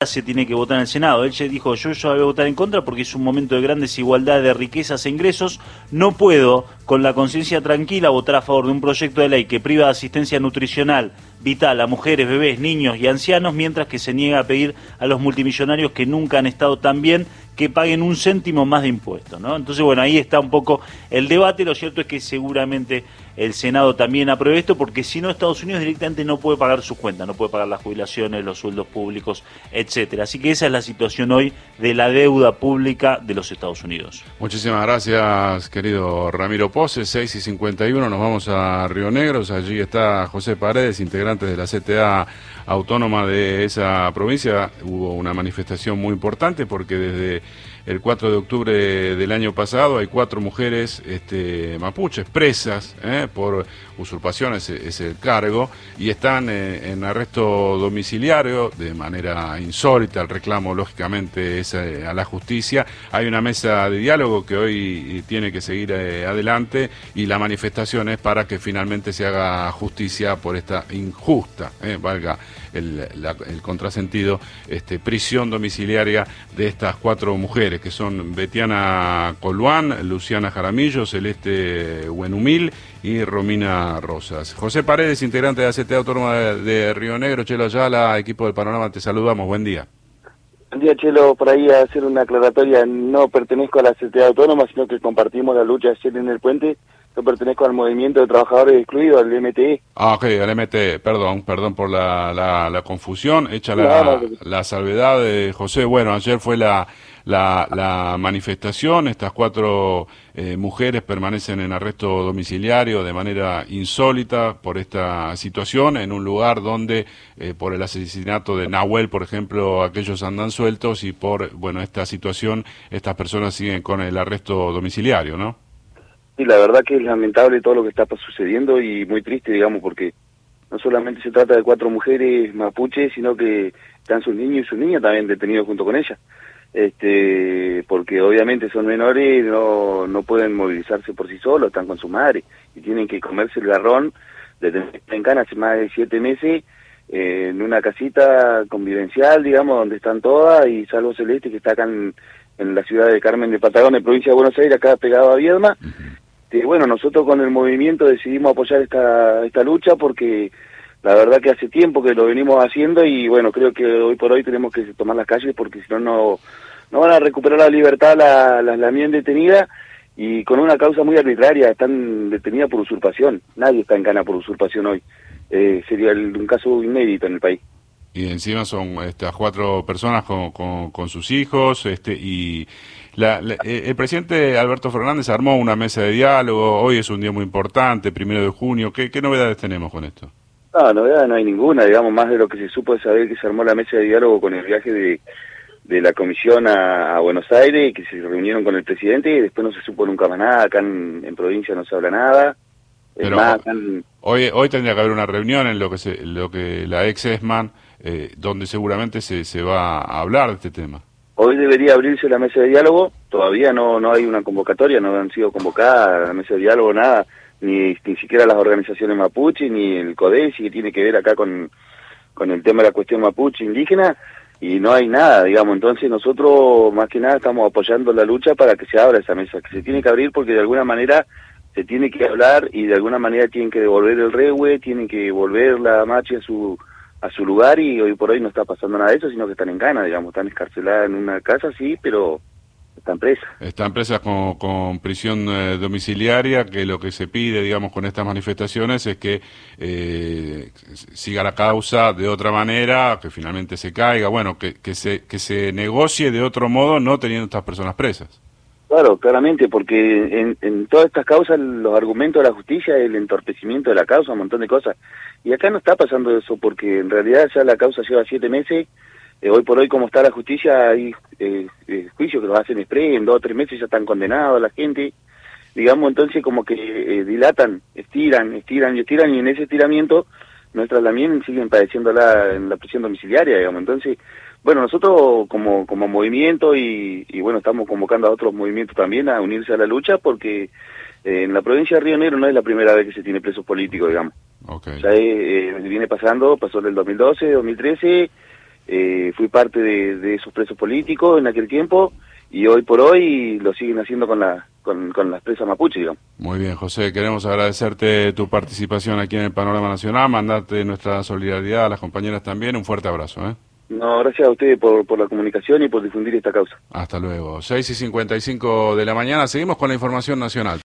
se tiene que votar en el Senado. Él ya dijo, yo voy a votar en contra porque es un momento de gran desigualdad de riquezas e ingresos. No puedo, con la conciencia tranquila, votar a favor de un proyecto de ley que priva de asistencia nutricional vital a mujeres, bebés, niños y ancianos, mientras que se niega a pedir a los multimillonarios que nunca han estado tan bien que paguen un céntimo más de impuestos, ¿no? Entonces, bueno, ahí está un poco el debate. Lo cierto es que seguramente el Senado también apruebe esto, porque si no, Estados Unidos directamente no puede pagar sus cuentas, no puede pagar las jubilaciones, los sueldos públicos, etcétera. Así que esa es la situación hoy de la deuda pública de los Estados Unidos. Muchísimas gracias, querido Ramiro Pose. 6:51, nos vamos a Río Negro. Allí está José Paredes, integrante de la CTA autónoma de esa provincia. Hubo una manifestación muy importante porque desde el 4 de octubre del año pasado hay 4 mujeres mapuches presas por usurpación, es el cargo, y están en arresto domiciliario de manera insólita. El reclamo, lógicamente, es a la justicia. Hay una mesa de diálogo que hoy tiene que seguir adelante, y la manifestación es para que finalmente se haga justicia por esta injusta, valga el contrasentido, prisión domiciliaria de estas 4 mujeres, que son Betiana Coluán, Luciana Jaramillo, Celeste Buenumil y Romina Rosas. José Paredes, integrante de la CTA Autónoma de Río Negro. Chelo Ayala, equipo del Panorama, te saludamos, buen día. Buen día, Chelo. Por ahí a hacer una aclaratoria: no pertenezco a la CTA Autónoma, sino que compartimos la lucha ayer en el puente. Yo pertenezco al Movimiento de Trabajadores Excluidos, al MTE. Ah, ok, al MTE, perdón por la confusión, hecha la salvedad de José. Bueno, ayer fue la manifestación. Estas 4 mujeres permanecen en arresto domiciliario de manera insólita por esta situación, en un lugar donde por el asesinato de Nahuel, por ejemplo, aquellos andan sueltos, y por esta situación estas personas siguen con el arresto domiciliario, ¿no? Sí, la verdad que es lamentable todo lo que está sucediendo y muy triste, digamos, porque no solamente se trata de 4 mujeres mapuches, sino que están sus niños y sus niñas también detenidos junto con ellas. Porque obviamente son menores, no pueden movilizarse por sí solos, están con su madre y tienen que comerse el garrón de tener en Cana hace más de 7 meses, en una casita convivencial, digamos, donde están todas, y salvo Celeste, que está acá en la ciudad de Carmen de Patagones, provincia de Buenos Aires, acá pegado a Viedma. Bueno, nosotros con el movimiento decidimos apoyar esta lucha, porque la verdad que hace tiempo que lo venimos haciendo, y bueno, creo que hoy por hoy tenemos que tomar las calles, porque si no van a recuperar la libertad las bien detenidas, y con una causa muy arbitraria. Están detenidas por usurpación. Nadie está en Cana por usurpación hoy. Sería un caso inédito en el país. Y encima son estas 4 personas con sus hijos, y el presidente Alberto Fernández armó una mesa de diálogo. Hoy es un día muy importante, 1 de junio. ¿Qué novedades tenemos con esto? No, novedad no hay ninguna, digamos, más de lo que se supo de saber que se armó la mesa de diálogo con el viaje de la comisión a Buenos Aires, y que se reunieron con el presidente, y después no se supo nunca más nada. Acá en provincia no se habla nada. Pero hoy tendría que haber una reunión en lo que la ex ESMAN, donde seguramente se va a hablar de este tema. Hoy debería abrirse la mesa de diálogo. Todavía no hay una convocatoria, no han sido convocadas a la mesa de diálogo, nada, ni siquiera las organizaciones mapuche, ni el CODESI, que tiene que ver acá con el tema de la cuestión mapuche indígena, y no hay nada, digamos. Entonces nosotros más que nada estamos apoyando la lucha para que se abra esa mesa, que se tiene que abrir, porque de alguna manera se tiene que hablar, y de alguna manera tienen que devolver el rehue, tienen que volver la machi a su lugar, y hoy por hoy no está pasando nada de eso, sino que están en Cana, digamos, están escarceladas en una casa, sí, pero están presas. Están presas con prisión domiciliaria, que lo que se pide, digamos, con estas manifestaciones es que siga la causa de otra manera, que finalmente se caiga, bueno, que se negocie de otro modo, no teniendo estas personas presas. Claro, claramente, porque en todas estas causas los argumentos de la justicia es el entorpecimiento de la causa, un montón de cosas. Y acá no está pasando eso, porque en realidad ya la causa lleva 7 meses. Hoy por hoy, como está la justicia, hay juicios que los hacen express, en 2 o 3 meses ya están condenados a la gente. Digamos, entonces como que dilatan, estiran, y en ese estiramiento nuestras también siguen padeciéndola en la prisión domiciliaria, digamos. Entonces, bueno, nosotros como movimiento, y bueno, estamos convocando a otros movimientos también a unirse a la lucha, porque en la provincia de Río Negro no es la primera vez que se tiene presos políticos, digamos. Okay. Ya viene pasó en el 2012, 2013, fui parte de esos presos políticos en aquel tiempo, y hoy por hoy lo siguen haciendo con las presas mapuche, digamos. Muy bien, José, queremos agradecerte tu participación aquí en el Panorama Nacional, mandarte nuestra solidaridad a las compañeras también, un fuerte abrazo. No, gracias a ustedes por la comunicación y por difundir esta causa. Hasta luego. 6:55 de la mañana, seguimos con la información nacional.